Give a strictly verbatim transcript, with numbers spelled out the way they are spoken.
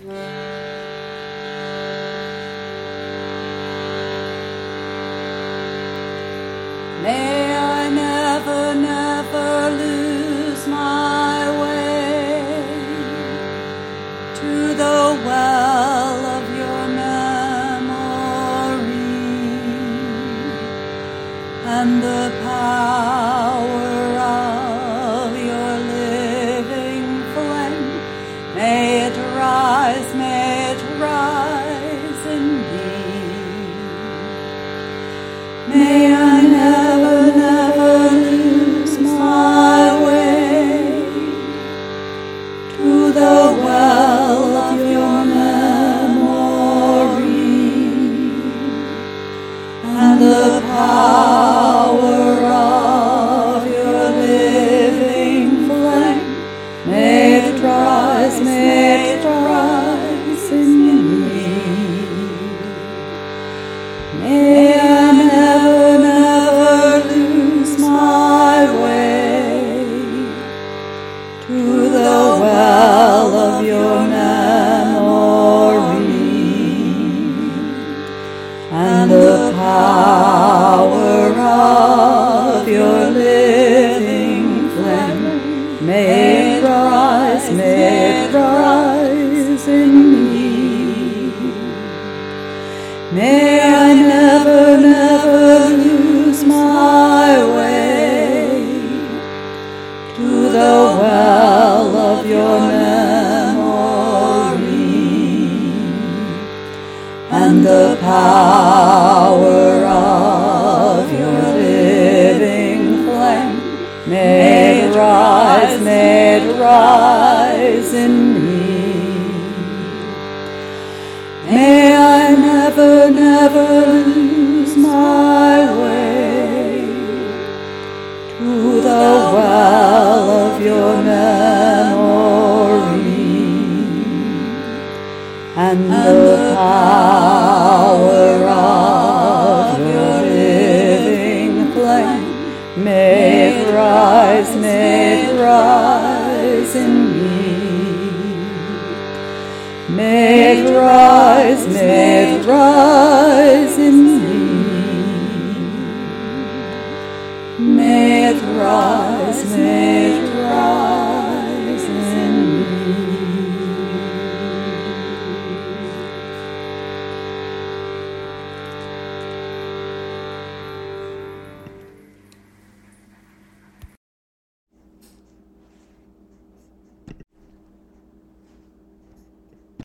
May I never, never lose my way to the well of your memory and the power of your living flame. May it rise, may it rise in me. May I never, never lose my way to the well of your memory and the power of your living flame. May it rise, may it rise in me. May I never, never lose my way to the well of your memory and the power of your living flame. May it rise, may it rise in me. May I never, never lose my way to the well of your memory and the power of your living flame. May it rise, may it rise in me. May I never, never lose my way to the well of your memory and the power of your living flame. May it rise, may it rise in me. May it rise, may